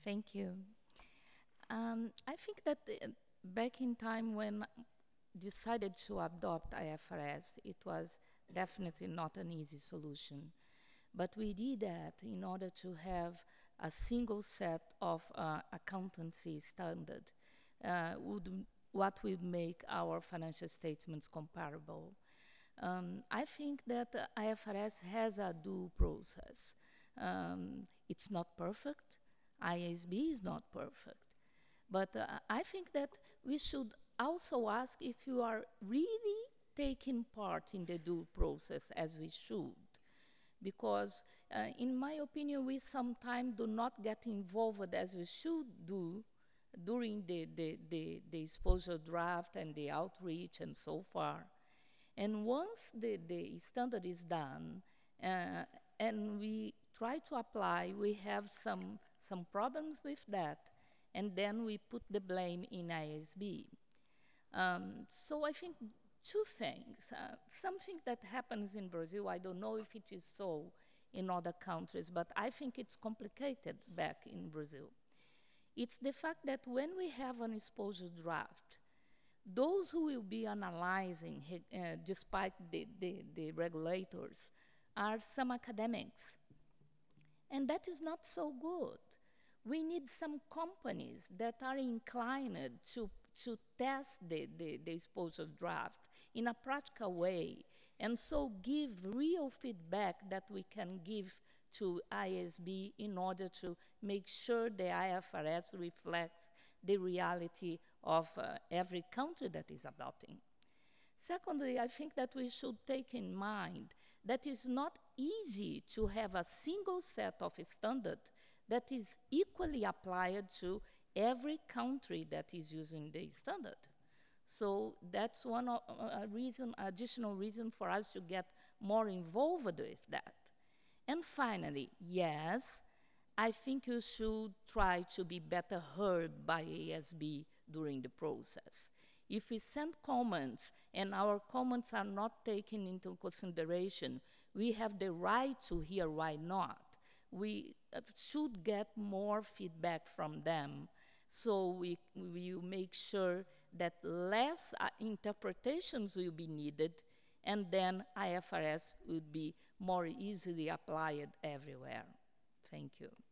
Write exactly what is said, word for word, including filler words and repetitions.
Thank you. Um, I think that uh, back in time when decided to adopt I F R S, it was definitely not an easy solution. But we did that in order to have a single set of uh, accountancy standard, uh, would what would make our financial statements comparable. Um, I think that uh, I F R S has a due process. Um, it's not perfect. I S B is not perfect. But uh, I think that we should also ask if you are really taking part in the due process as we should. Because, uh, in my opinion, we sometimes do not get involved as we should do during the, the, the, the exposure draft and the outreach and so far. And once the, the standard is done uh, and we try to apply, we have some, some problems with that. And then we put the blame in I S B. Um, so I think two things. Uh, something that happens in Brazil, I don't know if it is so in other countries, but I think it's complicated back in Brazil. It's the fact that when we have an exposure draft, those who will be analyzing, uh, despite the, the, the regulators, are some academics. And that is not so good. We need some companies that are inclined to, to test the, the, the exposure draft in a practical way, and so give real feedback that we can give to I S B in order to make sure the I F R S reflects the reality of uh, every country that is adopting. Secondly, I think that we should take in mind that it's not easy to have a single set of standard that is equally applied to every country that is using the standard. So that's one o- a reason, additional reason for us to get more involved with that. And finally, yes, I think you should try to be better heard by A S B during the process. If we send comments and our comments are not taken into consideration, we have the right to hear why not. We uh, should get more feedback from them so we, we will make sure that less uh, interpretations will be needed and then I F R S would be more easily applied everywhere. Thank you.